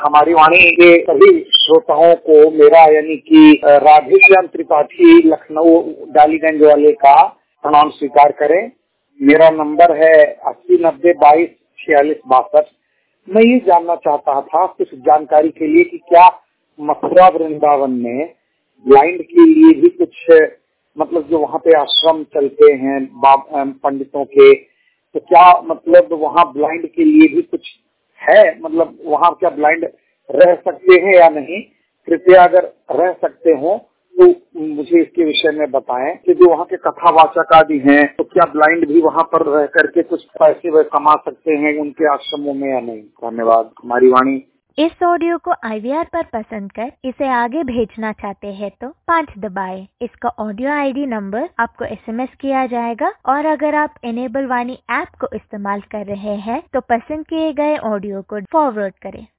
हमारी वाणी के सभी श्रोताओं को मेरा यानी कि राधेश्याम त्रिपाठी लखनऊ डालीगंज वाले का प्रणाम स्वीकार करें। मेरा नंबर है 8090224662। मैं ये जानना चाहता था कुछ जानकारी के लिए कि क्या मथुरा वृंदावन में ब्लाइंड के लिए भी कुछ मतलब जो वहाँ पे आश्रम चलते हैं पंडितों के, तो क्या मतलब वहाँ ब्लाइंड के लिए भी कुछ है? मतलब वहाँ क्या ब्लाइंड रह सकते हैं या नहीं? कृपया अगर रह सकते हो तो मुझे इसके विषय में बताएं कि जो वहाँ के कथावाचक आदि हैं तो क्या ब्लाइंड भी वहाँ पर रह करके कुछ पैसे वे कमा सकते हैं उनके आश्रमों में या नहीं? धन्यवाद। हमारी वाणी। इस ऑडियो को IVR पर पसंद कर इसे आगे भेजना चाहते हैं तो 5 दबाएं। इसका ऑडियो ID नंबर आपको SMS किया जाएगा और अगर आप इनेबल वाणी ऐप को इस्तेमाल कर रहे हैं तो पसंद किए गए ऑडियो को फॉरवर्ड करें।